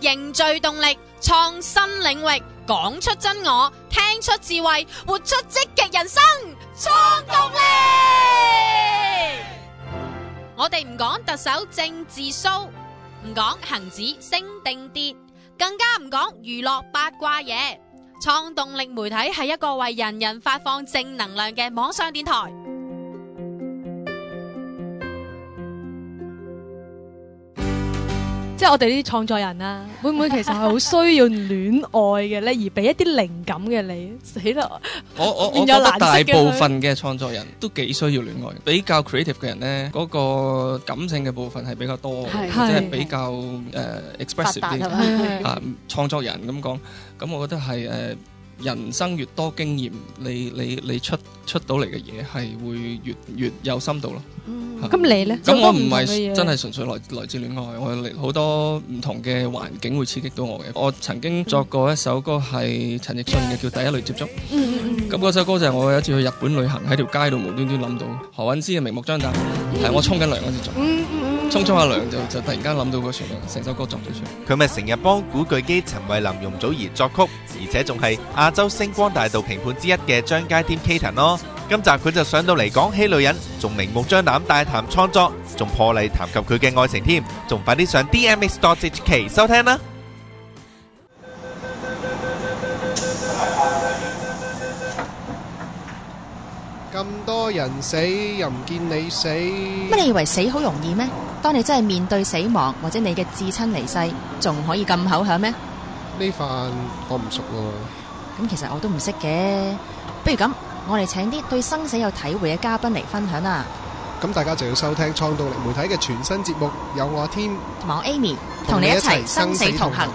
凝聚動力，創新領域，講出真我，聽出智慧，活出積極人生，創動力。我哋唔講特首政治騷，唔講恒指升定跌，更加唔講娛樂八卦嘢。創動力媒體係一個為人人發放正能量嘅網上電台。 即係我哋呢啲創作人啊，會唔會其實係好需要戀愛嘅咧，而俾一啲靈感嘅你？死啦！ 我覺得大部分嘅創作人都幾需要戀愛，比較 creative 嘅人咧，嗰個感性嘅部分係比較多，即係比較expressive 啲啊。創作人咁講，咁我覺得係人生越多經驗，你出到嚟嘅嘢係會越有深度咯。 咁你咧？ 咁我唔係真係純粹來自戀愛，我有好多唔同嘅環境會刺激到我嘅。我曾經作過一首歌係陳奕迅嘅，叫《第一類接觸》。咁嗰首歌就係我有一次去日本旅行，喺條街度無端端諗到何韻詩嘅《明目張膽》，係我沖緊涼嗰時做，沖下涼就突然間諗到個旋律，成首歌作咗出嚟。 佢咪成日幫古巨基、陳慧琳、容祖兒作曲，而且仲係亞洲星光大道評判之一嘅張佳添 Katen 咯。今集佢就上到嚟講起女人，仲明目張膽大談創作，仲破例談及佢嘅愛情添，仲快啲上 DMX.HK 收聽啦！ 咁多人死又唔見你死， 乜你以為死好容易咩？當你真係面對死亡或者你嘅至親離世，仲可以咁口響咩？ 呢飯我唔熟喎。 咁其實我都唔識嘅，不如咁，我哋請啲對生死有體會嘅嘉賓嚟分享啦。 咁大家就要收聽創動力媒體嘅全新節目，有我添同埋我 Amy 同你一齊生死同行。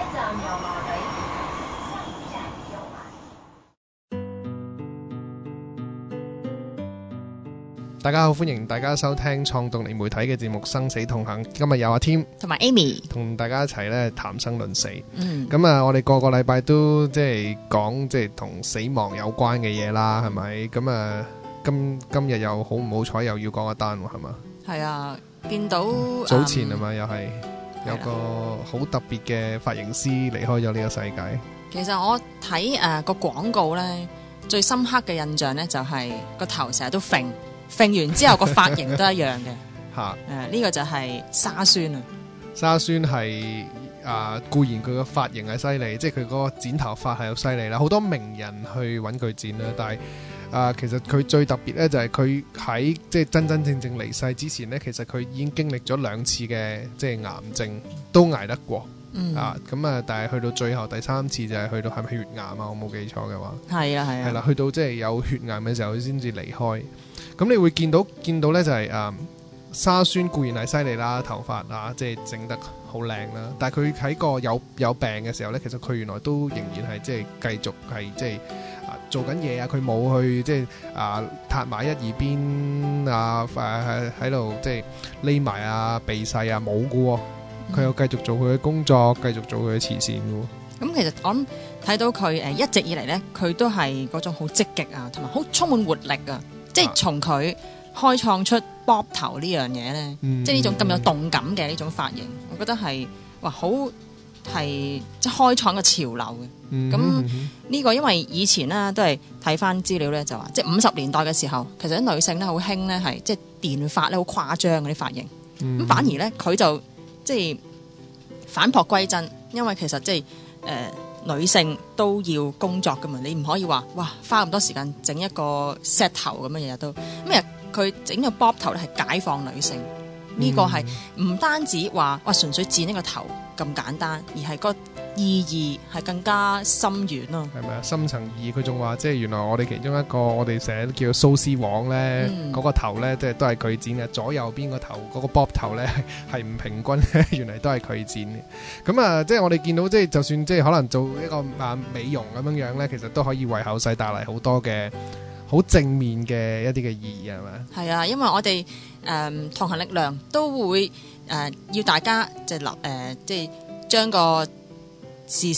大家好，歡迎大家收聽創動力媒體嘅節目《生死同行》。今日有阿添同埋 Amy 同大家一齊咧談生論死。咁啊，我哋個禮拜都即係講即係同死亡有關嘅嘢啦，係咪？咁啊，今日又好唔好彩，又要講一單喎，係嘛？ 係啊，見到早前係咪又係有個好特別嘅髮型師離開咗呢個世界？ 其實我睇個廣告咧，最深刻嘅印象咧就係個頭成日都揈完之後個髮型都一樣嘅。 嚇呢個就係沙宣啊！ 沙宣係固然佢個髮型係犀利，即係佢嗰個剪頭髮係好犀利啦，好多名人去揾佢剪啦。但係其實佢最特別咧就係佢喺即係真正離世之前咧，其實佢已經經歷咗2次嘅即係癌症，都捱得過。但係去到最後第3次就係去到係咪血癌啊？我冇記錯嘅話，係啦，去到即係有血癌嘅時候先至離開。咁你會見到咧就係沙宣固然係犀利啦，頭髮即係整得好靚啦，但係佢喺個有病嘅時候咧，其實佢原來都仍然係即係繼續係即係做緊嘢啊！佢冇去即係塌埋一二邊喺度即係匿埋避世冇㗎喎，佢又繼續做佢嘅工作，繼續做佢嘅慈善㗎喎。 咁其實我諗睇到佢一直以嚟咧，佢都係嗰種好積極啊，同埋好充滿活力啊！即係從佢開創出 Bob 頭呢樣嘢咧，即係呢種咁有動感嘅呢種髮型，我覺得係好係即係開創個潮流嘅。咁呢個因為以前咧都係睇翻資料咧，就話即係50年代嘅時候，其實啲女性咧好興咧係即係電髮咧好誇張嗰啲髮型，咁反而咧佢就即係返璞歸真，因為其實即係女性都要工作噶嘛，你唔可以話哇花咁多時間整一個 set 頭咁樣日日都咁。其實佢整個 bob 頭咧係解放女性，呢個係唔單止話純粹剪一個頭咁簡單，而係個意義係更加深遠咯。 係咪啊？深層意義，佢仲話即係原來我哋其中一個我哋成日都叫做蘇絲黃咧，嗰個頭咧即係都係佢剪嘅，左右邊個頭嗰個 bob 頭咧係唔平均，原來都係佢剪嘅。咁即係我哋見到即係就算即係可能做一個美容咁樣樣咧，其實都可以為後世帶嚟好多嘅好正面嘅一啲嘅意義，係咪？ 係啊，因為我哋同行力量都會要大家即係將個視線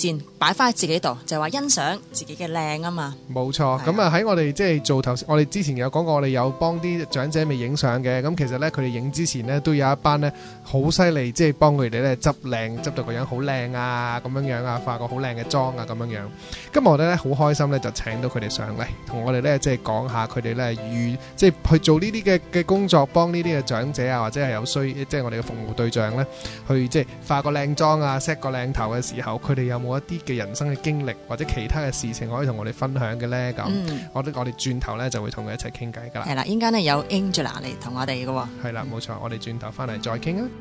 擺翻喺自己度，就話欣賞自己嘅靚啊嘛。 冇錯，咁啊喺我哋即係做頭先，我哋之前有講過，我哋有幫啲長者未影相嘅。咁其實咧，佢哋影之前咧都有一班咧好犀利，即係幫佢哋咧執靚，執到個樣好靚啊，咁樣樣啊，化個好靚嘅妝啊，咁樣樣。今日我哋咧好開心咧，就請到佢哋上嚟，同我哋咧即係講下佢哋咧即係去做呢啲嘅工作，幫呢啲嘅長者啊，或者係有需，即係我哋嘅服務對象咧，去即係化個靚妝啊 ，set 個靚頭嘅時候，佢哋有冇一啲嘅人生嘅經歷或者其他嘅事情可以同我哋分享嘅咧？咁我哋轉頭咧就會同佢一齊傾偈噶啦。 係啦，應間咧有 Angela 嚟同我哋嘅喎。 係啦，冇錯，我哋轉頭翻嚟再傾啊。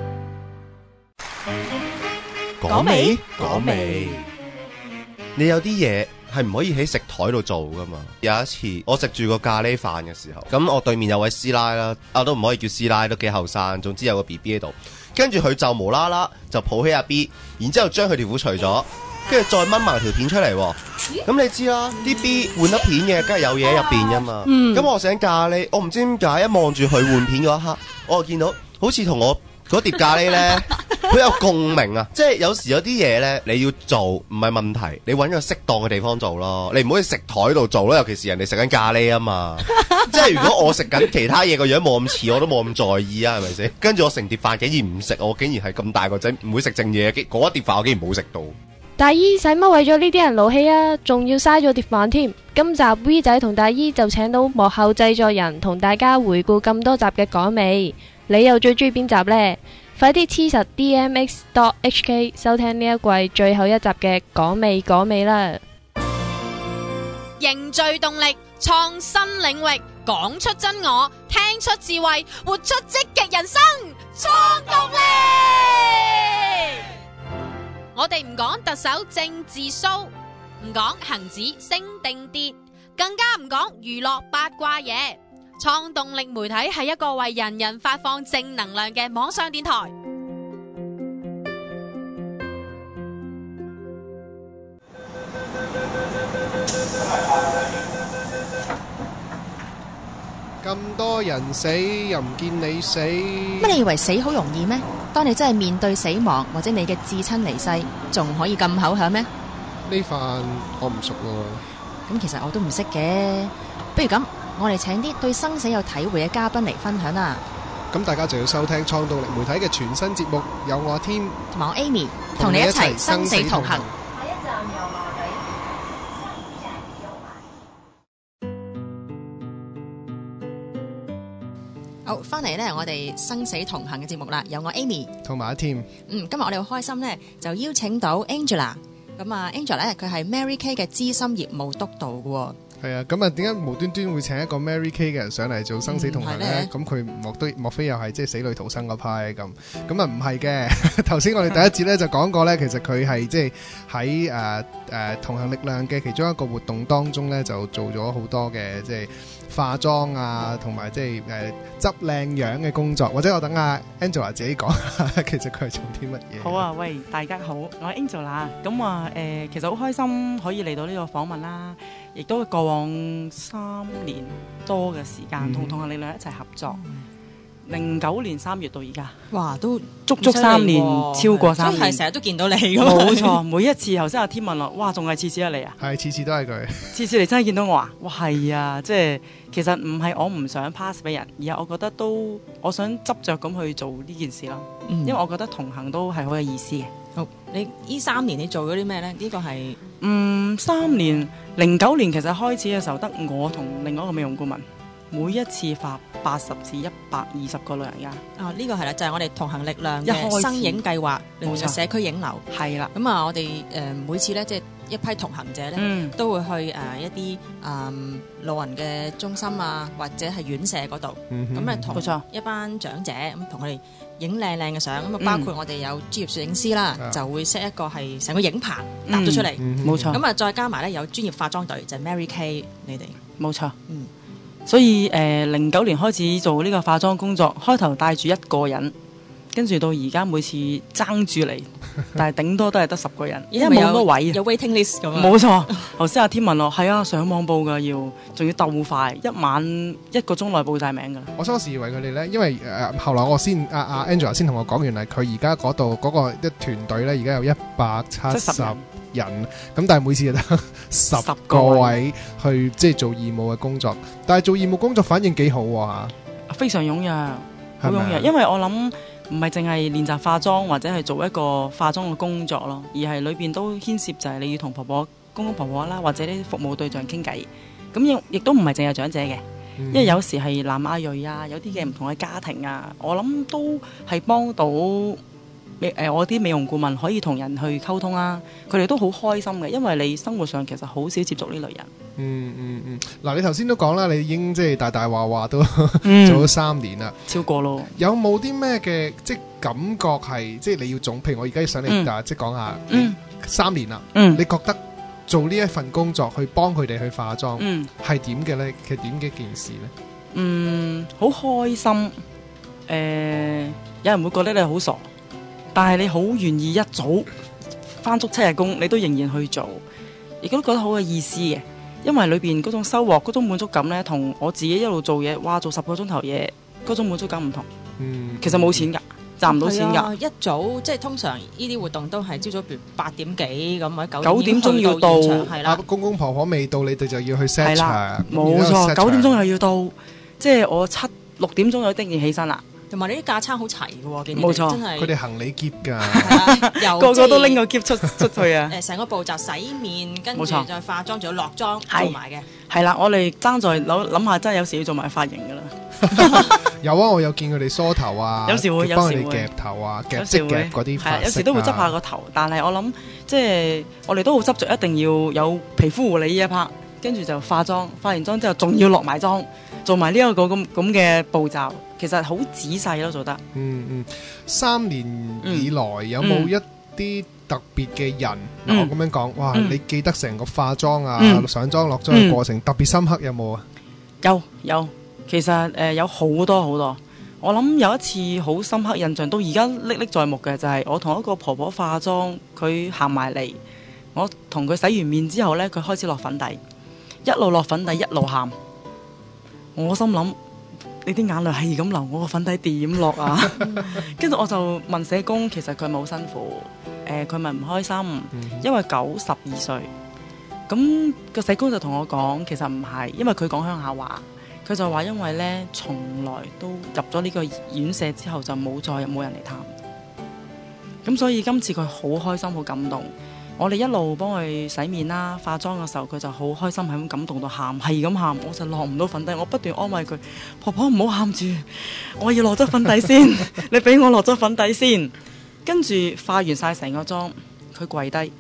講未？講未？你有啲嘢係唔可以喺食台度做噶嘛？有一次我食住個咖喱飯嘅時候，咁我對面有位師奶啦，都唔可以叫師奶，都幾後生，總之有個 BB 喺度，跟住佢就無啦啦就抱起阿 B， 然之後將佢條褲除咗，跟住再掹埋條片出嚟喎。咁你知啦，啲 B 換得片嘅，梗係有嘢喺入邊噶嘛。咁我醒咖喱，我唔知點解一望住佢換片嗰一刻，我就見到好似同我嗰碟咖喱呢，好有共鳴啊！即係有時有啲嘢呢，你要做唔係問題，你揾個適當嘅地方做咯，你唔好喺食台度做咯，尤其是人哋食緊咖喱啊嘛。即係如果我食緊其他嘢個樣冇咁似，我都冇咁在意啊，係咪先？跟住我成碟飯竟然唔食，我竟然係咁大個仔唔會食正嘢，嗰一碟飯我竟然冇食到。 大姨使乜為咗呢啲人勞氣啊？仲要嘥咗碟飯添。今集 V 仔同大姨就請到幕後製作人同大家回顧咁多集嘅講味。你又最中意邊集呢？快啲黐實 DMX.HK 收聽呢一季最後一集嘅講味啦！ 凝聚動力，創新領域，講出真我，聽出智慧，活出積極人生，創動力！我哋唔講特首政治騷，唔講恒指升定跌，更加唔講娛樂八卦嘢。創動力媒體係一個為人人發放正能量嘅網上電台。 咁多人死又唔見你死， 乜你以為死好容易咩？當你真係面對死亡或者你嘅至親離世，仲可以咁口響咩？ 呢飯我唔熟喎。 咁其實我都唔識嘅，不如咁，我哋請啲對生死有體會嘅嘉賓嚟分享啦。 咁大家就要收聽創動力媒體嘅全新節目，有我阿 Tim 同埋我 Amy 同你一齊生死同行。 下一站油麻地。 好，翻嚟呢，我哋生死同行嘅節目啦，有我 Amy 同埋阿 Tim。 今日我哋好開心呢，就邀請到 Angela。咁啊 ，Angela 咧，佢係 Mary Kay 嘅資深業務督導嘅。 係啊，咁啊，點解無端端會請一個 Mary Kay 嘅人上嚟做生死同行咧？咁佢莫非又係即係死裏逃生嗰派咁？咁啊唔係嘅。頭先我哋第一節咧就講過咧，其實佢係即係喺同行力量嘅其中一個活動當中咧，就做咗好多嘅即係化妝啊，同埋即係執靚樣嘅工作。或者我等阿 Angela 自己講下，其實佢係做啲乜嘢？ 好啊，喂，大家好，我係 Angela。咁啊其實好開心可以嚟到呢個訪問啦。亦都過往3年多嘅時間同同行力量一齊合作，09年3月到而家， 哇，都足3年，超過3年， 真係成日都見到你咁。 冇錯，每一次頭先阿天問我，哇，仲係次次都嚟啊？ 係次次都係佢，次次嚟真係見到我啊！哇，係啊，即係其實唔係我唔想 pass 俾人，而係我覺得都我想執着咁去做呢件事咯，因為我覺得同行都係好有意思嘅。 好，你呢3年你做咗啲咩呢？呢個係 3年09年其實開始嘅時候，得我同另外一個美容顧問，每一次發80至120個老人家。 呢個係啦，就係我哋同行力量嘅生影計劃，另外社區影樓係啦。 咁啊，我哋每次呢，即係一批同行者呢，都會去一啲老人嘅中心啊，或者係院舍嗰度，咁咧同一班長者咁同佢哋影靚靚嘅相，咁啊包括我哋有專業攝影師啦，就會 set 一個係成個影棚搭咗出嚟， 冇錯。 咁啊再加埋咧有專業化妝隊，就係 Mary Kay 你哋， 冇錯。所以09年開始做呢個化妝工作，開頭帶住1個人，跟住到而家每次爭住嚟，但係頂多都係得10個人，因為冇咁多位， 有 waiting list 咁啊。 冇錯，頭先阿天問我，係啊，上網報㗎要，仲要鬥快，一晚1個鐘內報晒名㗎。 我初時以為佢哋咧，因為後來我先阿 Angela 先同我講，原來佢而家嗰度嗰個一團隊咧，而家有170 人，咁但係每次就得10個位去即係做義務嘅工作，但係做義務工作反應幾好喎， 非常踴躍，好踴躍，因為我諗唔係淨係練習化妝或者係做一個化妝嘅工作咯，而係裏邊都牽涉就係你要同公公婆婆啦，或者啲服務對象傾偈，咁亦都唔係淨係長者嘅。因為有時係南亞裔啊，有啲嘅唔同嘅家庭啊，我諗都係幫到我啲美容顧問可以同人去溝通啦，佢哋都好開心嘅，因為你生活上其實好少接觸呢類人。 嗱，你頭先都講啦，你已經即係大大話都做咗3年啦， 超過咯。有冇啲咩嘅即係感覺係即係你要總？譬如我而家想你即係講下3年啦，你覺得做呢一份工作去幫佢哋去化妝，係點嘅咧？其實點嘅一件事咧？ 好開心。有人會覺得你好傻，但係你好願意一早返足7日工，你都仍然去做，亦都覺得好有意思嘅。因為裏邊嗰種收穫、嗰種滿足感咧，同我自己一路做嘢，哇，做10個鐘頭嘢，嗰種滿足感唔同。其實冇錢㗎。賺唔到錢㗎， 一早即係通常呢啲活動都係朝早譬如8點幾咁或者 9點鐘要到， 係啦。 公公婆婆未到，你哋就要去 set 場。 冇錯，9點鐘又要到，即係我6點鐘有叮然起身啦。 同埋你啲架撐好齊嘅喎， 冇錯， 真係佢哋行李篋㗎， 個個都拎個篋出去啊！ 成個步驟洗面，跟住再化妝，仲要落妝做埋嘅。 係啦，我哋爭在諗下，真係有時要做埋髮型㗎啦。 有啊，我有見佢哋梳頭啊， 有時會幫佢哋夾頭啊，夾即夾嗰啲髮色， 有時都會執下個頭。但係我諗，即係我哋都好執着，一定要有皮膚護理呢一 part，跟住就化妝，化完妝之後仲要落埋妝，做埋呢一個咁嘅步驟，其實好仔細咯，做得。 3年以來有冇一啲特別嘅人？我咁樣講，哇！你記得成個化妝啊、上妝落妝嘅過程特別深刻有冇啊？ 有。其實有好多好多，我諗有一次好深刻印象，到而家歷歷在目嘅就係我同一個婆婆化妝，佢行埋嚟，我同佢洗完面之後呢，佢開始落粉底，一路落粉底一路喊，我心諗你啲眼淚係咁流，我個粉底點落啊？跟住我就問社工，其實佢咪好辛苦，佢咪唔開心，因為92歲，咁個社工就同我講，其實唔係，因為佢講鄉下話。佢就話因為咧，從來都入咗呢個院舍之後就冇人嚟探，咁所以今次佢好開心好感動。我哋一路幫佢洗面啦、化妝嘅時候，佢就好開心，係咁感動到喊，係咁喊，我就落唔到粉底，我不斷安慰佢：婆婆唔好喊住，我要落咗粉底先，你俾我落咗粉底先。跟住化完晒成個妝，佢跪低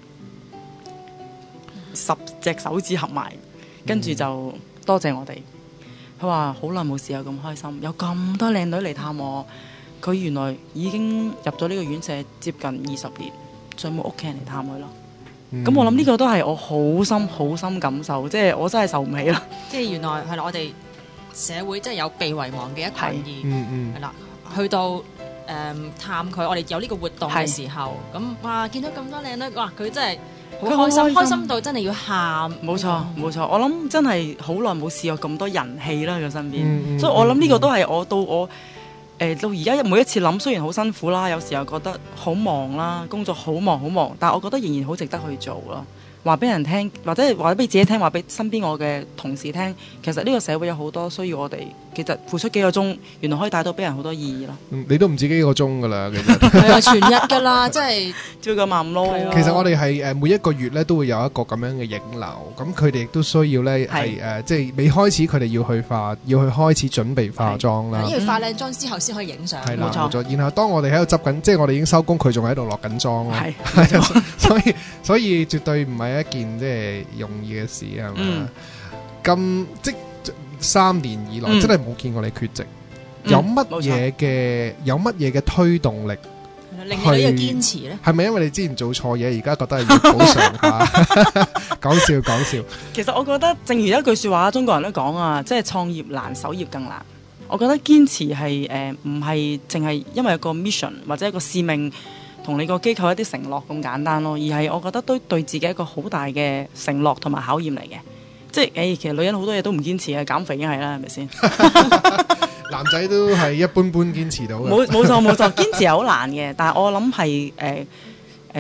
，10隻手指合埋，跟住就多謝我哋。佢話好耐冇試過咁開心，有咁多靚女嚟探我。佢原來已經入咗呢個院舍接近20年，再冇屋企人嚟探佢咯。咁我諗呢個都係我好深感受，即係我真係受唔起啦。 即係原來係啦，我哋社會真係有被遺忘嘅一群，係啦，去到探佢，我哋有呢個活動嘅時候，咁哇見到咁多靚女，哇佢真係好開心到真係要喊。冇錯，我諗真係好耐冇試過咁多人氣啦喺身邊，所以我諗呢個都係我到而家每一次諗，雖然好辛苦啦，有時候覺得好忙啦，工作好忙，但係我覺得仍然好值得去做咯。話俾人聽，或者話俾自己聽，話俾身邊我嘅同事聽，其實呢個社會有好多需要我哋，其實付出幾個鐘，原來可以帶到俾人好多意義咯。 你都唔止幾個鐘噶啦，其實係啊，全日噶啦，即係朝九晚五咯。 其實我哋係每一個月咧都會有一個咁樣嘅影樓，咁佢哋亦都需要咧係即係未開始佢哋要去開始準備化妝啦。 因為化靚妝之後先可以影相。 係啦，冇錯。然後當我哋喺度執緊，即係我哋已經收工，佢仲喺度落緊妝咯。係，所以絕對唔係一件即係容易嘅事係嘛？咁即3年以來真係冇見過你缺席，有乜嘢嘅推動力令你呢個堅持咧？ 係咪因為你之前做錯嘢，而家覺得係要補償下？講笑。 其實我覺得，正如一句說話，中國人都講啊，即係創業難，守業更難。我覺得堅持係唔係淨係因為一個 mission 或者一個使命。同你個機構一啲承諾咁簡單咯，而係我覺得都對自己一個好大嘅承諾同埋考驗嚟嘅。即係其實女人好多嘢都唔堅持嘅，減肥已經係啦，係咪先？ 男仔都係一般般堅持到嘅。 冇錯，堅持係好難嘅。但係我諗係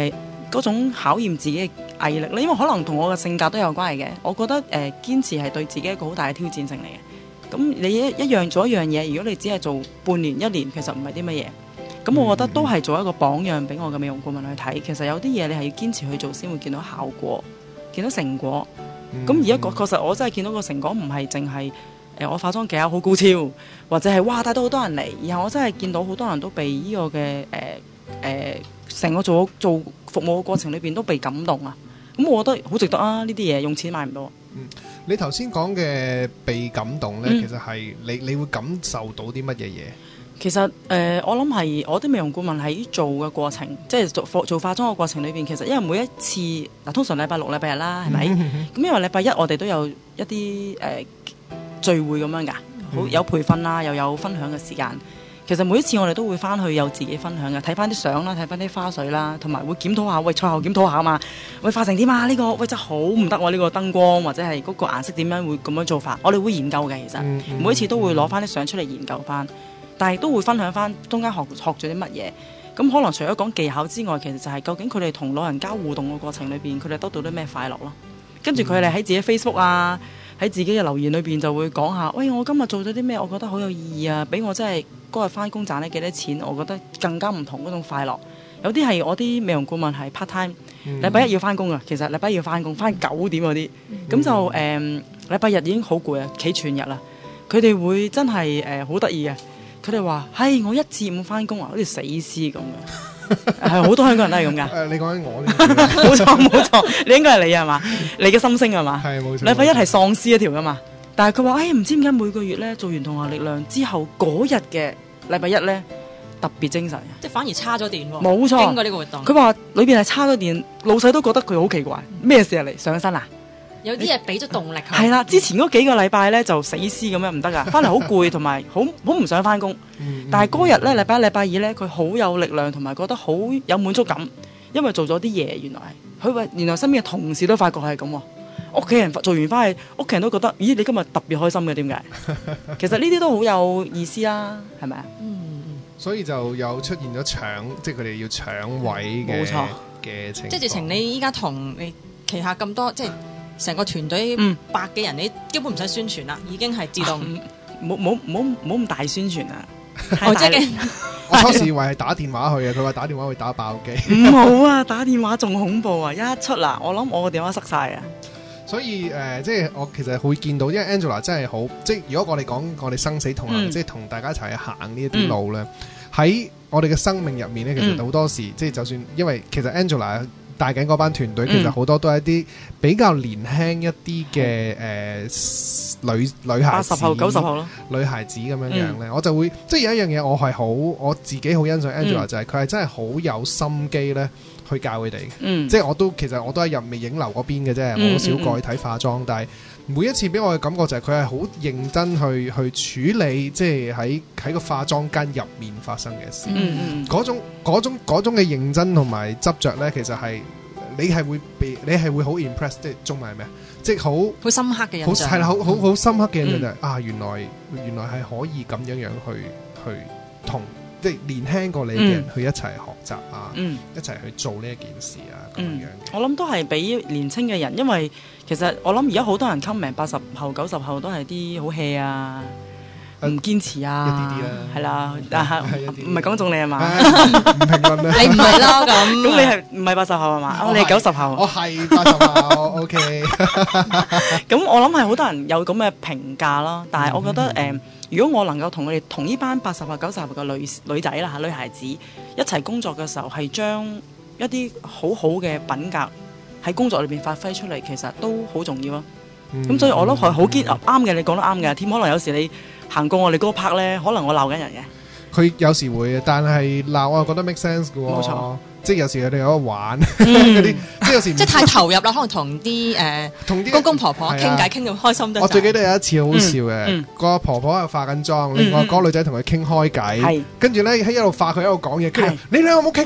嗰種考驗自己嘅毅力咧，因為可能同我嘅性格都有關係嘅。我覺得堅持係對自己一個好大嘅挑戰性嚟嘅。咁你一樣做一樣嘢，如果你只係做半年一年，其實唔係啲乜嘢。咁我覺得都係做一個榜樣俾我嘅美容顧問去睇。其實有啲嘢你係要堅持去做先會見到效果，見到成果。咁而家確實我真係見到個成果，唔係淨係我化妝技巧好高超，或者係哇帶到好多人嚟，而係我真係見到好多人都被呢個嘅成個做服務嘅過程裏邊都被感動啊！咁我覺得好值得啊！呢啲嘢用錢買唔到。 你頭先講嘅被感動呢，其實係你會感受到啲乜嘢嘢？其實我諗係我啲美容顧問喺做嘅過程，即係做化妝嘅過程裏邊，其實因為每一次嗱，通常禮拜六、禮拜日啦，係咪？咁因為禮拜一我哋都有一啲聚會咁樣㗎，好有培訓啦，又有分享嘅時間。其實每一次我哋都會翻去有自己分享嘅，睇翻啲相啦，睇翻啲花絮啦，同埋會檢討下，喂賽後檢討下啊嘛，喂化成點啊？呢個喂真係好唔得喎！呢個燈光或者係嗰個顏色點樣會咁樣做法？我哋會研究嘅，其實每一次都會攞翻啲相出嚟研究翻，但係都會分享翻中間學咗啲乜嘢。咁可能除咗講技巧之外，其實就係究竟佢哋同老人家互動嘅過程裏邊，佢哋得到啲咩快樂咯？跟住佢哋喺自己 Facebook 啊，喺自己嘅留言裏邊就會講下，喂，我今日做咗啲咩？我覺得好有意義啊！俾我真係嗰日翻工賺咗幾多錢，我覺得更加唔同嗰種快樂。有啲係我啲美容顧問係 part time，禮拜一要翻工啊。其實禮拜一要翻工，翻9點嗰啲，咁就禮拜日已經好攰啊，企全日啦。佢哋會真係好得意嘅，佢哋話：係我1至5翻工啊，好似死屍咁嘅。係好多香港人都係咁噶。 你講緊我冇錯冇錯，你應該係你係嘛？你嘅心聲係嘛？ 係冇錯。 禮拜一係喪屍一條噶嘛？但係佢話：唔知點解每個月咧做完同學力量之後嗰日嘅禮拜一咧特別精神， 即係反而差咗電喎。 冇錯， 經過呢個活動， 佢話裏邊係差咗電，老細都覺得佢好奇怪，咩事嚟上身啊？ 有啲嘢俾咗動力佢。 係啦，之前嗰幾個禮拜咧就死屍咁樣唔得噶，翻嚟好攰同埋好唔想翻工。但係嗰日咧禮拜一、禮拜二咧，佢好有力量同埋覺得好有滿足感，因為做咗啲嘢。原來身邊嘅同事都發覺係咁喎。屋企人做完翻去，屋企人都覺得，咦，你今日特別開心嘅，點解？其實呢啲都好有意思啦，係咪啊？ 所以就有出現咗搶，即係佢哋要搶位嘅嘅情況。 即係直情你依家同你旗下咁多，即係成個團隊100幾人，你基本唔使宣傳啦，已經係自動。 冇咁大宣傳啊！ 我初時以為係打電話去嘅，佢話打電話會打爆機。 唔好啊，打電話仲恐怖啊！一出啦，我諗我個電話塞晒啊！ 所以即係我其實會見到，因為 Angela 真係好，即係如果我哋講我哋生死同行，即係同大家一齊去行呢一啲路咧，喺我哋嘅生命入面咧，其實好多時即係就算，因為其實 Angela 帶緊嗰班團隊，其實好多都係一啲比較年輕一啲嘅女孩子、80後、90後咯，女孩子咁樣樣咧，我就會即係有一樣嘢，我自己好欣賞 Angela 就係佢係真係好有心機咧。去教佢哋嘅，即係其實我都喺入面影樓嗰邊嘅啫，我好少過去睇化妝，但係每一次俾我嘅感覺就係佢係好認真去處理，即係喺個化妝間入面發生嘅事，嗰種嘅認真同埋執着咧，其實係你係會好 impress， 即係中文係咩啊？即係好深刻嘅印象， 係啦，好深刻嘅印象就係原來係可以咁樣去同。即係年輕過你嘅人去一齊學習啊，一齊去做呢一件事啊，咁樣。 我諗都係俾年輕嘅人，因為其實我諗而家好多人 comment 80後、90後都係啲好 hea 啊，唔堅持啊，一啲啦，係啦，唔係講中你係嘛？唔評論啊， 你唔係啦咁。 咁你係唔係80後係嘛？你係90後。 我係80後，OK。 咁我諗係好多人有咁嘅評價咯，但係我覺得如果我能夠同佢哋同呢班80後、90後嘅女仔啦嚇，女孩子一齊工作嘅時候，係將一啲好好嘅品格喺工作裏邊發揮出嚟，其實都好重要咯。咁所以我都係好啱嘅，你講得啱嘅。添可能有時你行過我哋嗰個 part 咧，可能我鬧緊人嘅。佢有時會，但係鬧我又覺得 make sense 嘅喎。 冇錯。 即係有時佢哋有得玩嗰啲，即係有時即係太投入啦，可能同啲公公婆婆傾偈傾到開心得。 我最記得有一次好笑嘅，個婆婆喺度化緊妝，另外嗰個女仔同佢傾開偈，跟住咧喺一路化佢一路講嘢，跟住你兩個冇傾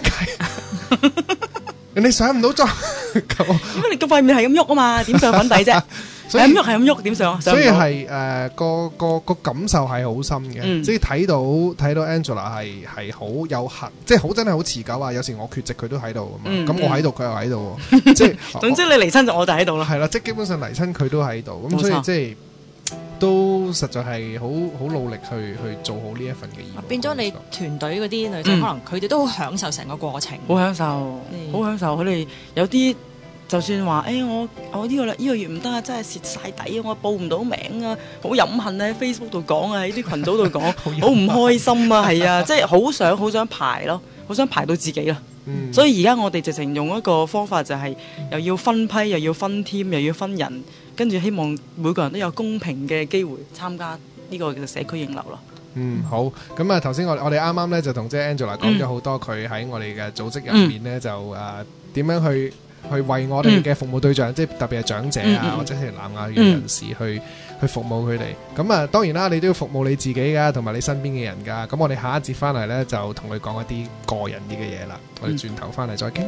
偈，人哋上唔到妝， 因為你個塊面係咁喐啊嘛，點上粉底啫？ 係咁喐點上？ 所以係個感受係好深嘅，即係睇到 Angela 係好有核，即係好真係好持久啊！有時我缺席佢都喺度啊嘛，咁我喺度佢又喺度，即係總之你嚟親就我就喺度啦。 係啦，即係基本上嚟親佢都喺度，咁所以即係都實在係好努力去做好呢一份嘅義務。 變咗你團隊嗰啲女仔，可能佢哋都好享受成個過程， 好享受，好享受。佢哋有啲就算話，我呢個月唔得啊，真係蝕晒底啊，我報唔到名啊，好飲恨啊，喺 Facebook 度講啊，喺啲群組度講，好唔開心啊，係啊，即係好想排咯，好想排到自己啦。所以而家我哋直情用一個方法就係又要分批，又要分 team，又要分人，跟住希望每個人都有公平嘅機會參加呢個社區應流咯。 好。咁啊，頭先我哋啱啱咧就同姐 Angela 講咗好多佢喺我哋嘅組織入面咧就點樣去為我哋嘅服務對象，即係特別係長者啊，或者係南亞嘅人士去服務佢哋。咁啊，當然啦，你都要服務你自己噶，同埋你身邊嘅人噶。咁我哋下一節翻嚟咧，就同佢講一啲個人啲嘅嘢啦。我哋轉頭翻嚟再傾。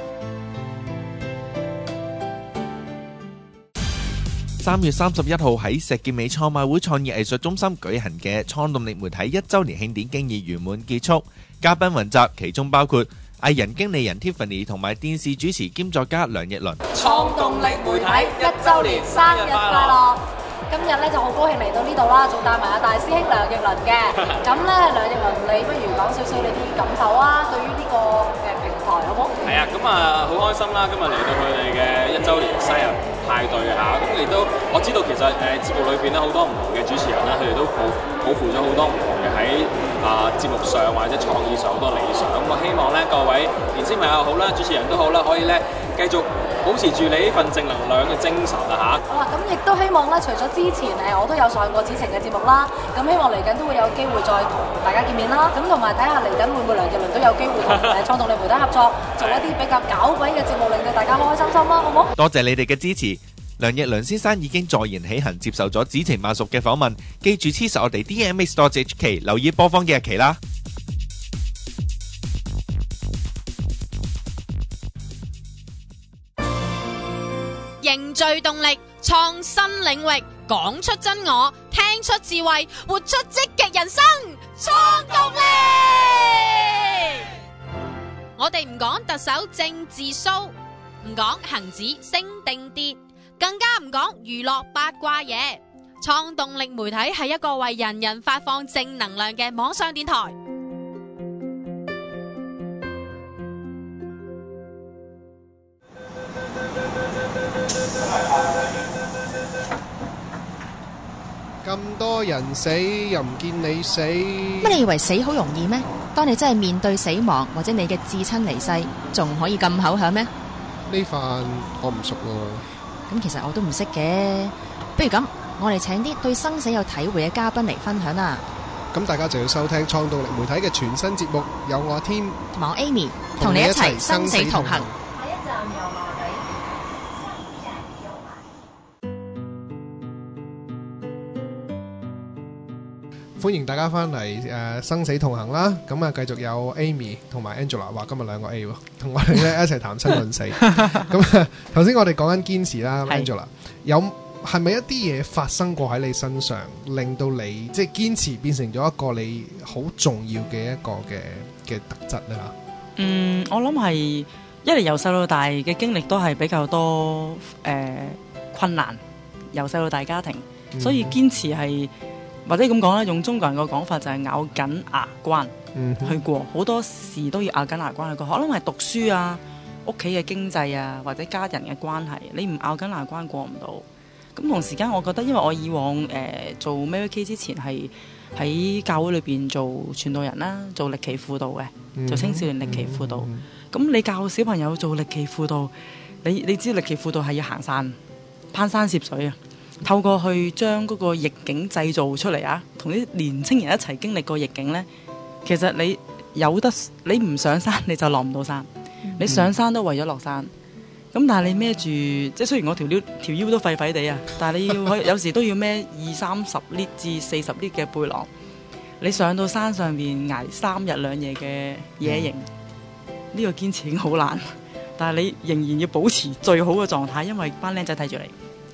3月31號喺石硤尾創賣會創意藝術中心舉行嘅創動力媒體1週年慶典經已圓滿結束，嘉賓雲集，其中包括藝人經理人 Tiffany 同埋電視主持兼作家梁奕倫。 創動力媒體1週年生日快樂！今日咧就好高興嚟到呢度啦，仲帶埋阿大師兄梁奕倫嘅。咁咧，梁奕倫，你不如講少少你啲感受啊，對於呢個嘅平台好冇？ 係啊，咁好開心啦！今日嚟到佢哋嘅1週年生日派對嚇，咁亦都我知道其實節目裏邊咧好多唔同嘅主持人咧，佢哋都抱負咗好多唔同嘅喺節目上或者創意上好多理想。咁我希望咧各位年輕朋友好啦，主持人都好啦，可以咧繼續保持住你呢份正能量嘅精神啊嚇！ 好啦，咁亦都希望咧，除咗之前我都有上過子晴嘅節目啦，咁希望嚟緊都會有機會再同大家見面啦。咁同埋睇下嚟緊會唔會梁奕倫都有機會同創動力媒體合作，做一啲比較搞鬼嘅節目，令到大家開開心心啦，好唔好？ 多謝你哋嘅支持。梁奕倫先生已經坐言起行接受咗子晴萬淑嘅訪問，記住黐實我哋 DMX.HK， 留意播放嘅日期啦。 凝聚動力，創新領域，講出真我，聽出智慧，活出積極人生，創動力。我哋唔講特首政治騷，唔講恒指升定跌，更加唔講娛樂八卦嘢。創動力媒體係一個為人人發放正能量嘅網上電台。 咁多人死又唔見你死， 乜你以為死好容易咩？當你真係面對死亡或者你嘅至親離世，仲可以咁口響咩？ 呢飯我唔熟喎。 咁其實我都唔識嘅，不如咁，我哋請啲對生死有體會嘅嘉賓嚟分享啦。 咁大家就要收聽創動力媒體嘅全新節目，有我 Tim 同埋我 Amy 同你一齊生死同行。 下一站油麻地。 歡迎大家翻嚟生死同行啦！咁啊，繼續有 Amy 同埋 Angela， 話今日兩個 A 喎，同我哋咧一齊談生論死。咁啊，頭先我哋講緊堅持啦，Angela， 係咪一啲嘢發生過喺你身上，令到你即係堅持變成咗一個你好重要嘅一個嘅特質咧？ 我諗係一嚟由細到大嘅經歷都係比較多困難，由細到大家庭，所以堅持係。或者咁講啦，用中國人個講法就係咬緊牙關去過，好多時都要咬緊牙關去過。可能係讀書啊、屋企嘅經濟啊，或者家人嘅關係，你唔咬緊牙關過唔到。咁同時間，我覺得因為我以往做 Mary Kay 之前係喺教會裏邊做傳道人啦，做歷奇輔導嘅，做青少年歷奇輔導。咁你教小朋友做歷奇輔導，你知歷奇輔導係要行山、攀山涉水啊。透過去將嗰個逆境製造出嚟啊，同啲年青人一齊經歷過逆境呢，其實你唔上山你就落唔到山，你上山都為咗落山。咁但係你孭住，即係雖然我條腰都廢廢地啊，但係你要有時都要孭20-30 lit 至40 lit 嘅背囊。你上到山上面捱3日2夜嘅野營，呢個堅持已經好難，但係你仍然要保持最好嘅狀態，因為班靚仔睇住你。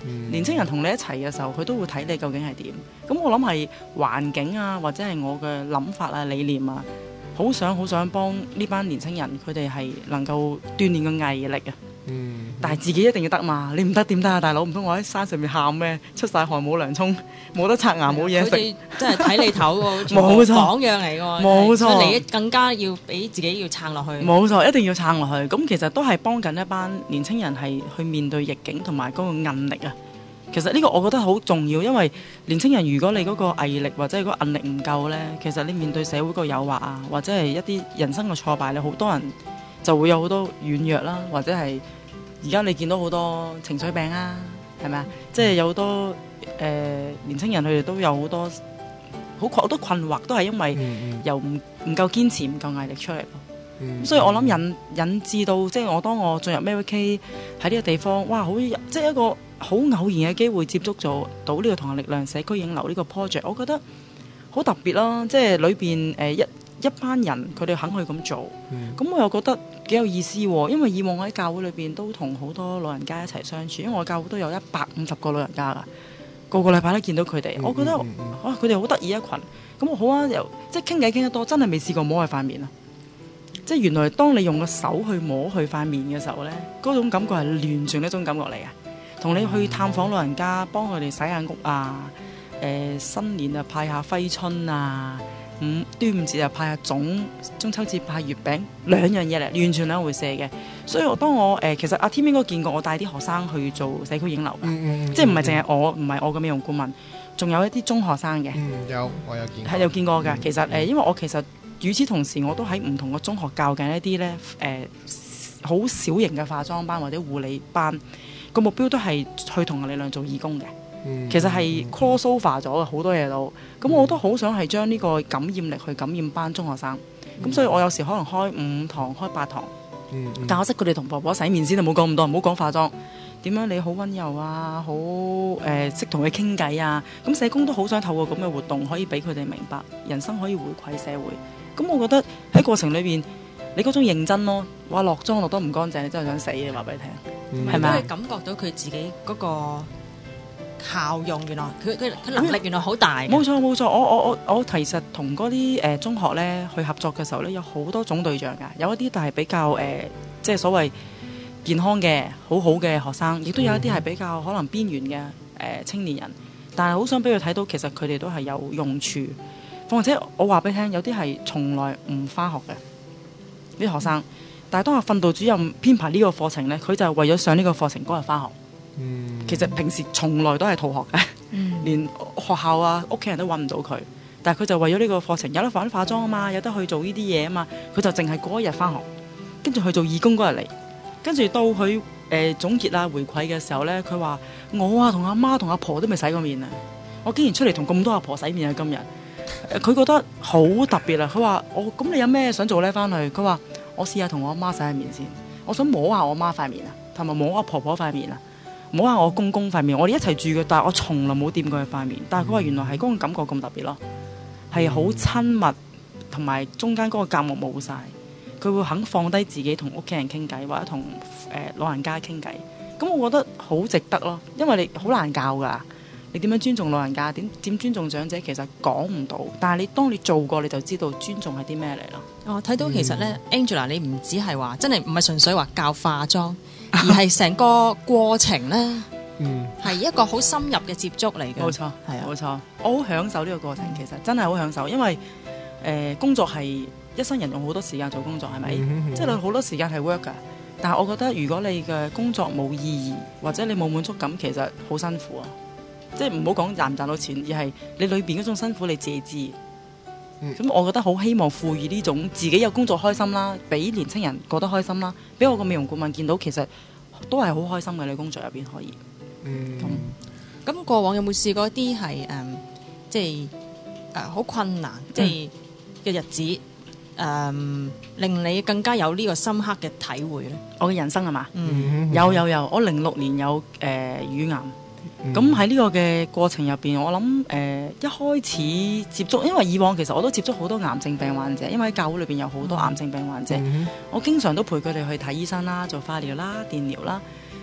年青人同你一齊嘅時候，佢都會睇你究竟係點。咁我諗係環境啊，或者係我嘅諗法啊、理念啊，好想幫呢班年青人，佢哋係能夠鍛鍊個毅力啊。但係自己一定要得嘛，你唔得點得啊，大佬？唔通我喺山上面喊咩？出晒汗冇涼沖，冇得刷牙冇嘢食， 佢哋真係睇你頭喎， 冇錯， 榜樣嚟喎， 冇錯， 你更加要俾自己要撐落去。 冇錯，一定要撐落去。咁其實都係幫緊一班年青人係去面對逆境同埋嗰個韌力啊。其實呢個我覺得好重要，因為年青人如果你嗰個毅力或者係嗰個韌力唔夠呢，其實你面對社會個誘惑啊，或者係一啲人生嘅挫敗咧，好多人就會有好多軟弱啦，或者係而家你見到好多情緒病啊，係咪啊？即係有好多年青人佢哋都有好多好多困惑，都係因為又唔夠堅持，唔夠毅力出嚟咯。所以我諗引致到即係當我進入 Mary Kay 喺呢個地方，哇！即係一個好偶然嘅機會接觸咗到呢個同行力量社區影樓呢個 project， 我覺得好特別啦。即係裏邊一班人佢哋肯去咁做，咁我又覺得幾有意思喎。因為以往我喺教會裏邊都同好多老人家一齊相處，因為我教會都有150個老人家噶，個禮拜都見到佢哋，我覺得哇佢哋好得意一群。咁我好啊，即係傾偈傾得多，真係未試過摸佢塊面啊！即係原來當你用個手去摸佢塊面嘅時候呢，嗰種感覺係完全一種感覺嚟嘅。同你去探訪老人家，幫佢哋洗下屋啊，新年啊派下揮春啊，端午節啊派下粽，中秋節派月餅，兩樣嘢嚟，完全兩回事嘅。所以當我其實阿添應該見過我帶啲學生去做社區影樓嘅，即係唔係淨係我，唔係我嘅美容顧問，仲有一啲中學生嘅。 我有見過， 係有見過㗎。其實因為我其實與此同時，我都喺唔同嘅中學教緊一啲咧好小型嘅化妝班或者護理班，個目標都係去同力量做義工嘅。其實係 cross over 咗嘅好多嘢都，咁我都好想係將呢個感染力去感染班中學生。咁所以我有時可能開5堂、開8堂，但可惜佢哋同婆婆洗面先，就冇講咁多，唔好講化妝。點樣你好溫柔啊，好識同佢傾偈啊。咁社工都好想透過咁嘅活動，可以俾佢哋明白人生可以回饋社會。咁我覺得喺過程裏邊，你嗰種認真咯，哇落妝落得唔乾淨，你真係想死，你話俾你聽，係咪？ 佢感覺到佢自己嗰個效用，原來佢能力原來好大。 冇錯，我其實同嗰啲中學咧去合作嘅時候咧，有好多種對象㗎，有一啲就係比較即係所謂健康嘅好嘅學生，亦都有一啲係比較可能邊緣嘅青年人，但係好想俾佢睇到，其實佢哋都係有用處。況且我話俾你聽，有啲係從來唔返學嘅啲學生，但係當我訓導主任編排呢個課程呢，佢就係為咗上呢個課程嗰日返學。其實平時從來都係逃學嘅，連學校啊、屋企人都揾唔到佢，但係佢就為咗呢個課程，有得化妝啊嘛，有得去做呢啲嘢啊嘛，佢就淨係嗰一日返學，跟住去做義工嗰日嚟，跟住到佢總結啊回饋嘅時候呢，佢話我啊同阿媽同阿婆都未洗過面啊，我竟然出嚟同咁多阿婆洗面啊今日。佢覺得好特別啊！佢話咁你有咩想做呢？翻去佢話我試下同我阿媽洗下面先，我想摸下我媽塊面啊，同埋摸下婆婆塊面啊，摸下我公公塊面。我哋一齊住嘅，但係我從來冇掂過佢塊面。但係佢話原來係嗰種感覺咁特別咯，係好親密，同埋中間嗰個隔膜冇晒。佢會肯放低自己同屋企人傾偈，或者同老人家傾偈。咁我覺得好值得咯，因為你好難教㗎。你點樣尊重老人家？點尊重長者？其實講唔到，但係當你做過，你就知道尊重係啲咩嚟咯。 睇到其實咧，Angela 你唔只係話真係唔係純粹話教化妝，而係成個過程咧，係一個好深入嘅接觸嚟嘅。 冇錯，係啊，冇錯。我好享受呢個過程，其實真係好享受，因為工作係一生人用好多時間做工作，係咪？即係你好多時間係 work 㗎。但係我覺得如果你嘅工作冇意義，或者你冇滿足感，其實好辛苦啊。即係唔好講賺唔賺到錢，而係你裏邊嗰種辛苦你自己知。咁我覺得好希望賦予呢種自己有工作開心啦，俾年青人覺得開心啦，俾我個美容顧問見到其實都係好開心嘅，你工作入邊可以。 咁過往有冇試過啲係即係好困難即係嘅日子，令你更加有呢個深刻嘅體會咧？ 我嘅人生係嘛？有，我06年有乳癌。咁喺呢個嘅過程入邊，我諗一開始接觸，因為以往其實我都接觸好多癌症病患者，因為喺教會裏邊有好多癌症病患者，我經常都陪佢哋去睇醫生啦，做化療啦、電療啦。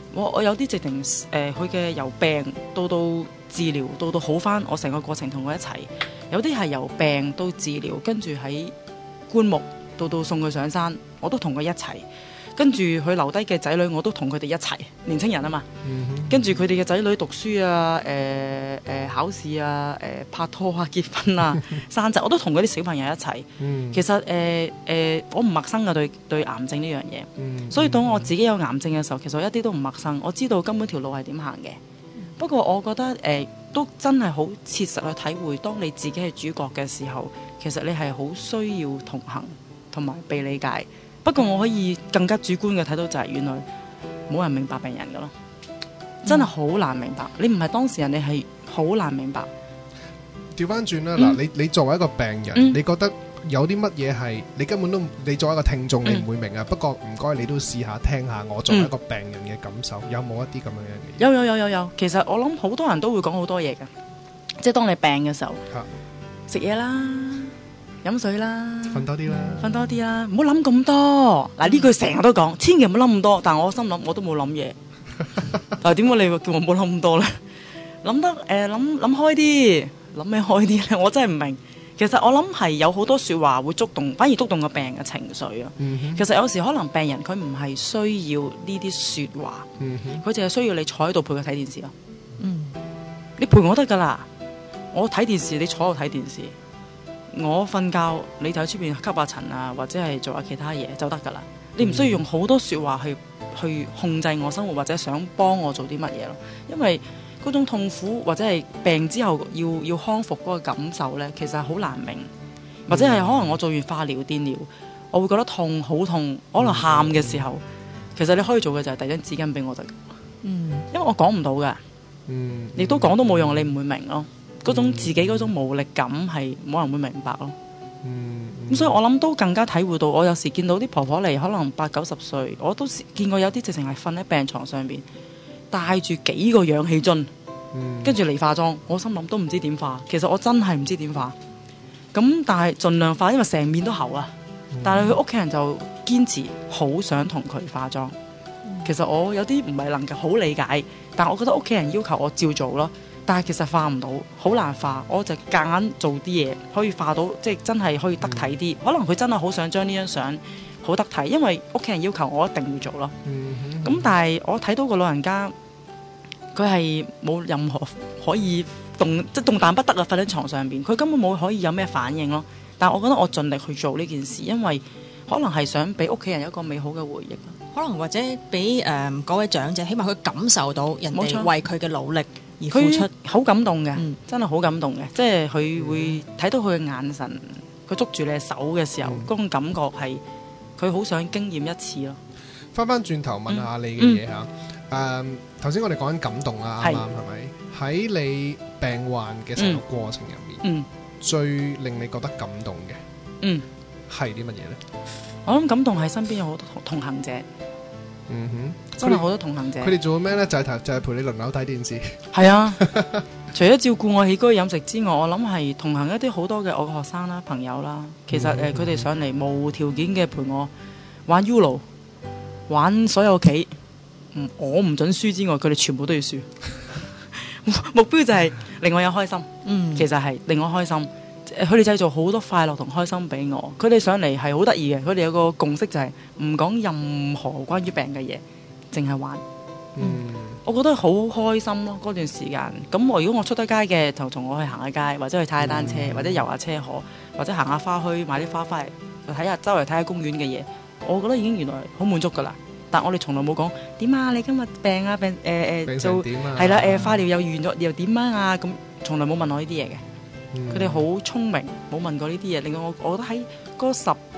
我有啲直情佢嘅由病到治療到好返，我成個過程同佢一齊。有啲係由病到治療，跟住喺棺木到送佢上山，我都同佢一齊。跟住佢留低嘅仔女，我都同佢哋一齊。年青人啊嘛，跟住佢哋嘅仔女讀書啊、考試啊、拍拖啊、結婚啊、生仔，我都同嗰啲小朋友一齊。其實我唔陌生嘅對癌症呢樣嘢，所以當我自己有癌症嘅時候，其實我一啲都唔陌生。我知道根本條路係點行嘅。不過我覺得都真係好切實去體會，當你自己係主角嘅時候，其實你係好需要同行同埋被理解。不過我可以更加主觀嘅睇到就係原來冇人明白病人㗎咯，真係好難明白。你唔係當事人，你係好難明白。 調翻轉啦，嗱，你作為一個病人，你覺得有啲乜嘢係你根本都你作為一個聽眾你唔會明啊？不過唔該，你都試下聽下我作為一個病人嘅感受，有冇一啲咁樣嘅嘢？有。其實我諗好多人都會講好多嘢㗎，即係當你病嘅時候，食嘢啦。飲水啦， 瞓多啲啦， 唔好諗咁多。嗱，呢句成日都講，千祈唔好諗咁多。但我心諗，我都冇諗嘢。但係點解你叫我唔好諗咁多咧？諗得諗開啲，諗咩開啲咧？我真係唔明。其實我諗係有好多説話會觸動，反而觸動個病人嘅情緒啊。其實有時可能病人佢唔係需要呢啲説話，佢淨係需要你坐喺度陪佢睇電視咯。你陪我得㗎啦，我睇電視，你坐喺度睇電視。我瞓覺，你就喺出邊吸下塵啊，或者係做下其他嘢就得㗎啦。你唔需要用好多説話去控制我生活，或者想幫我做啲乜嘢咯。因為嗰種痛苦或者係病之後要康復嗰個感受呢，其實好難明。或者係可能我做完化療、電療，我會覺得痛，好痛，可能喊嘅時候，其實你可以做嘅就係遞張紙巾俾我得。因為我講唔到㗎，你都講都冇用，你唔會明咯。嗰種自己嗰種無力感係冇人會明白咯。咁所以我諗都更加體會到，我有時見到啲婆婆嚟，可能80-90歲，我都見過有啲直情係瞓喺病床上邊，帶住幾個氧氣樽，跟住嚟化妝。我心諗都唔知點化，其實我真係唔知點化。咁但係盡量化，因為成面都喉啊。但係佢屋企人就堅持好想同佢化妝。其實我有啲唔係能夠好理解，但我覺得屋企人要求我照做咯。但係其實化唔到，好難化，我就夾硬做啲嘢可以化到，即係真係可以得體啲。可能佢真係好想將呢張相好得體，因為屋企人要求我一定要做咯。咁但係我睇到個老人家，佢係冇任何可以動彈不得啊！瞓喺床上邊，佢根本冇可以有咩反應咯。但係我覺得我盡力去做呢件事，因為可能係想俾屋企人一個美好嘅回憶， 可能或者俾嗰位長者，起碼佢感受到人哋為佢嘅努力而付出， 好感動嘅，真係好感動嘅。即係佢會睇到佢嘅眼神，佢捉住你嘅手嘅時候，嗰種感覺係佢好想經驗一次咯。 翻轉頭問下你嘅嘢嚇，頭先我哋講緊感動啦，啱啱係咪？喺你病患嘅成個過程入面，最令你覺得感動嘅，係啲乜嘢咧？ 我諗感動係身邊有好多同行者。真係好多同行者。 佢哋做咩咧？就係陪你輪流睇電視。 係啊，除咗照顧我起居飲食之外，我諗係同行一啲好多嘅我嘅學生啦、朋友啦。其實佢哋上嚟無條件嘅陪我玩 Uno， 玩所有棋。我唔准輸之外，佢哋全部都要輸。目標就係令我有開心。其實係令我開心。佢哋製造好多快樂同開心俾我。佢哋上嚟係好得意嘅。佢哋有個共識就係唔講任何關於病嘅嘢，淨係玩。我覺得好開心咯，嗰段時間。咁如果我出得街嘅，就同我去行下街，或者去踩下單車，或者遊下車河，或者行下花墟，買啲花翻嚟睇下周圍睇下公園嘅嘢。我覺得已經原來好滿足噶啦。但我哋從來冇講點啊！你今日病啊病做係啦化療又完咗又點啊咁，從來冇問我呢啲嘢嘅。佢哋好聰明，冇問過呢啲嘢，令到我覺得喺嗰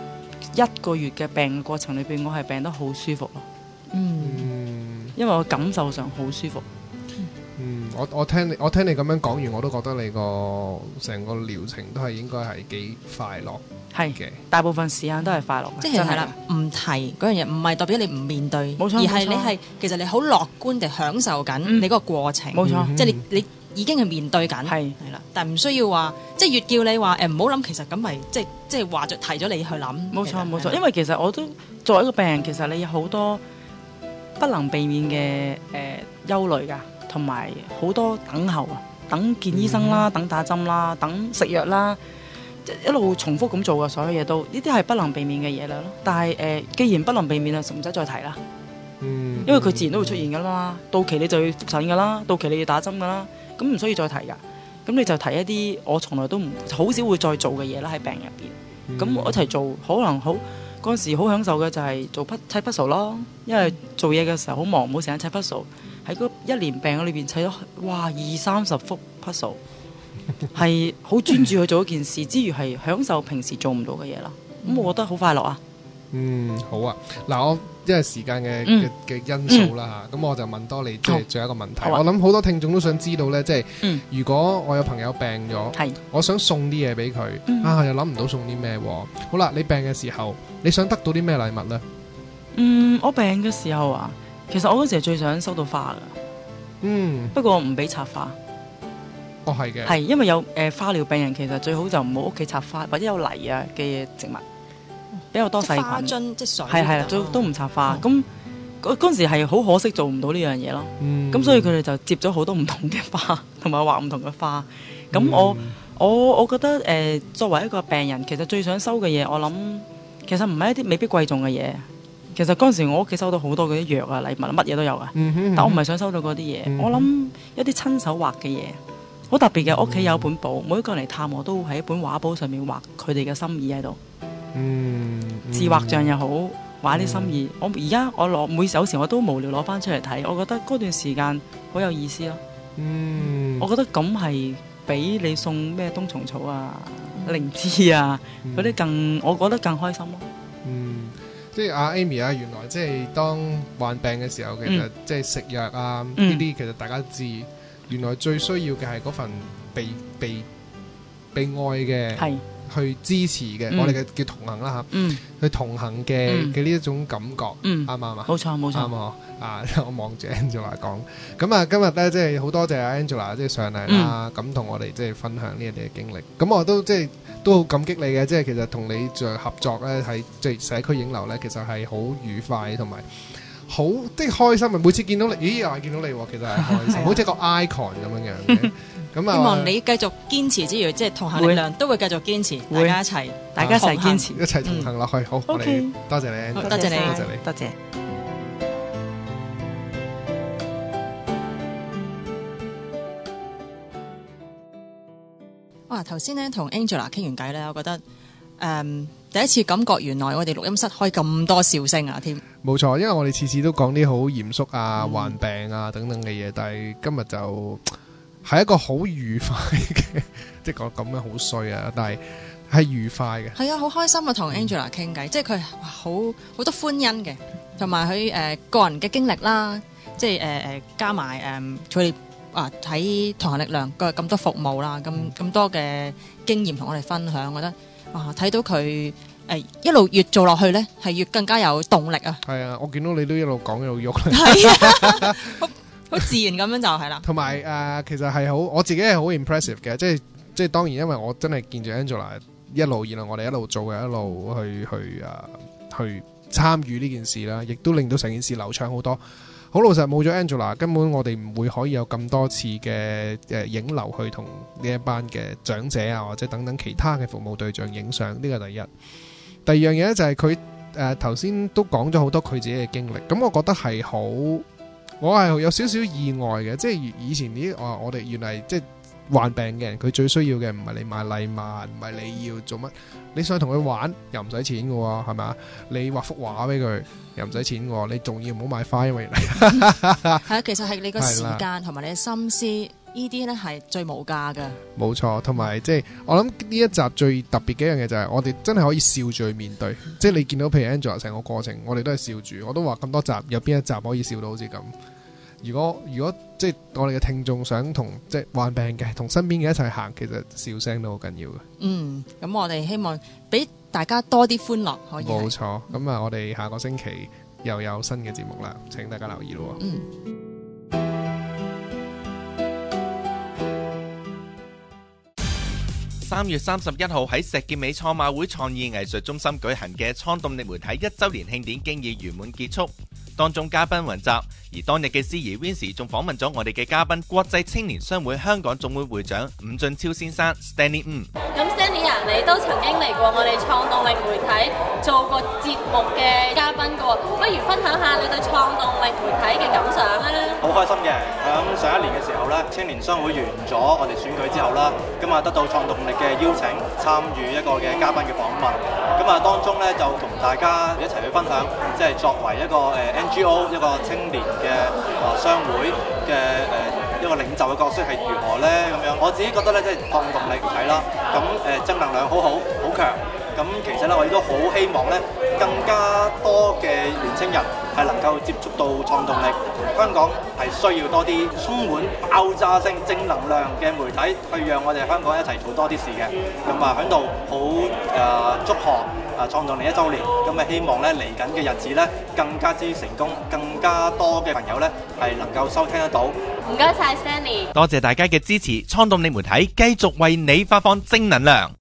11個月嘅病過程裏邊，我係病得好舒服咯。因為我感受上好舒服。 我聽你咁樣講完，我都覺得你個成個療程都係應該係幾快樂。 係嘅，大部分時間都係快樂。 即係係啦，唔提嗰樣嘢，唔係代表你唔面對， 冇錯， 而係你係其實你好樂觀地享受緊你嗰個過程。 冇錯， 即係你已經係面對緊，係啦，但係唔需要話，即係越叫你話唔好諗，其實咁咪即係話提咗你去諗。 冇錯冇錯，因為其實我都作為一個病人，其實你有好多不能避免嘅憂慮㗎，同埋好多等候啊，等見醫生啦，等打針啦，等食藥啦，一路重複咁做嘅所有嘢都，呢啲係不能避免嘅嘢啦。但係既然不能避免啊，就唔使再提啦。因為佢自然都會出現㗎嘛，到期你就要覆診㗎啦，到期你要打針㗎啦，咁唔需要再提㗎。咁你就提一啲我從來都好少會再做嘅嘢啦，喺病入邊。咁我一齊做，可能好嗰陣時好享受嘅就係做砌 puzzle 咯，因為做嘢嘅時候好忙，冇時間砌 puzzle。喺嗰1年病裏邊砌咗20-30幅 puzzle， 係好專注去做一件事之餘，係享受平時做唔到嘅嘢啦。咁我覺得好快樂啊！ 好啊！嗱，我因為時間嘅因素啦嚇，咁我就問多你即係最後一個問題。我諗好多聽眾都想知道咧，即係如果我有朋友病咗，我想送啲嘢俾佢，又諗唔到送啲咩喎？好啦，你病嘅時候，你想得到啲咩禮物咧？ 我病嘅時候啊，其實我嗰時係最想收到花㗎。不過我唔俾插花。 哦，係嘅。係因為有化療病人，其實最好就唔好屋企插花，或者有泥啊嘅植物。比較多細菌， 花樽即水係都唔插花。咁嗰陣時係好可惜做唔到呢樣嘢咯。咁所以佢哋就接咗好多唔同嘅花，同埋畫唔同嘅花。咁我覺得作為一個病人，其實最想收嘅嘢，我諗其實唔係一啲未必貴重嘅嘢。其實嗰陣時我屋企收到好多嗰啲藥啊、禮物，乜嘢都有啊。但我唔係想收到嗰啲嘢，我諗一啲親手畫嘅嘢，好特別嘅。屋企有本簿，每一個人嚟探我都喺一本畫簿上面畫佢哋嘅心意喺度。自畫像又好，畫啲心意。我而家有時我都無聊攞翻出嚟睇，我覺得嗰段時間好有意思咯。我覺得咁係比你送咩冬蟲草啊、靈芝啊嗰啲我覺得更開心咯。 即係阿 Amy 啊，原來即係當患病嘅時候，其實即係食藥啊呢啲，其實大家都知，原來最需要嘅係嗰份被愛嘅。去支持嘅，我哋嘅叫同行啦嚇，去同行嘅呢一種感覺，啱唔啱啊？ 冇錯冇錯。 啱啊！我望住 Angela 講，咁啊，今日咧即係好多謝 Angela 即係上嚟啦，咁同我哋即係分享呢一啲嘅經歷。咁我都即係都好感激你嘅，即係其實同你做合作咧喺即係社區影樓咧，其實係好愉快同埋好即係開心啊！每次見到你，咦又係見到你喎，其實係開心，好似一個 icon 咁樣樣嘅。咁啊， 希望你繼續堅持之餘，即係同行力量都會繼續堅持，大家一齊堅持， 一齊同行落去。好，我哋多謝你， 多謝你， 多謝。 哇！頭先咧同 Angela 傾完偈咧，我覺得第一次感覺原來我哋錄音室開咁多笑聲啊！添冇錯，因為我哋次次都講啲好嚴肅啊、患病啊等等嘅嘢，但係今日就係一個好愉快嘅，即係講咁樣好衰啊！但係愉快嘅。係啊，好開心啊！同 Angela 傾偈，即係佢好多歡欣嘅，同埋佢個人嘅經歷啦，即係加埋佢哋喺同行力量咁多服務啦，咁多嘅經驗同我哋分享，我覺得哇睇到佢一路越做落去咧，係越更加有動力啊！係啊，我見到你都一路講一路喐啦。係啊。好自然咁樣就係啦，同埋其實係好，我自己係好 impressive 嘅，即係當然，因為我真係見住 Angela 一路，然後我哋一路做嘅，一路去參與呢件事啦，亦都令到成件事流暢好多。好老實，冇咗 Angela，根本我哋唔會可以有咁多次嘅影樓去同呢一班嘅長者啊，或者等等其他嘅服務對象影相。呢個第一。第二樣嘢咧就係佢頭先都講咗好多佢自己嘅經歷，咁我覺得係好。我係有少少意外嘅，即係以前我哋原來即係患病嘅人，佢最需要嘅唔係你買禮物，唔係你要做乜，你想同佢玩又唔使錢嘅喎，係咪？你畫幅畫俾佢又唔使錢嘅喎，你仲要唔好買花，因為係啊，其實係你個時間同埋你嘅心思，呢啲咧係最無價嘅。冇錯，同埋即係我諗呢一集最特別嘅一樣嘢就係我哋真係可以笑住去面對，即係你見到譬如 Angela 成個過程，我哋都係笑住。我都話咁多集有邊一集可以笑到好似咁？如果即係我哋嘅聽眾想同即係患病嘅同身邊嘅一齊行，其實笑聲都好緊要嘅。咁我哋希望俾大家多啲歡樂，可以。冇錯，咁啊，我哋下個星期又有新嘅節目啦，請大家留意咯。3月31號喺石硤尾賽馬會創意藝術中心舉行嘅創動力媒體1周年慶典經已圓滿結束。 當中嘉賓雲集。而當日嘅司儀 Vincy 仲訪問咗我哋嘅嘉賓，國際青年商會香港總會會長伍俊超先生 Stanley。 咁 Stanley 啊，你都曾經嚟過我哋創動力媒體做過節目嘅嘉賓㗎喎，不如分享下你對創動力媒體嘅感想啦。 好開心嘅，咁上一年嘅時候咧，青年商會完咗我哋選舉之後啦，咁啊得到創動力嘅邀請，參與一個嘅嘉賓嘅訪問，咁啊當中咧就同大家一齊去分享，即係作為一個NGO 一個青年嘅商會嘅一個領袖嘅角色係如何呢？咁樣我自己覺得咧，即係創動力睇啦，咁正能量好強。咁其實咧，我亦都好希望咧，更加多嘅年青人係能夠接觸到創動力。香港係需要多啲充滿爆炸性正能量嘅媒體，去讓我哋香港一齊做多啲事嘅。咁啊，喺度好祝賀創動力1週年。咁啊，希望咧嚟緊嘅日子咧更加之成功，更加多嘅朋友咧係能夠收聽得到。 唔該晒 Stanley， 多謝大家嘅支持，創動力媒體繼續為你發放正能量。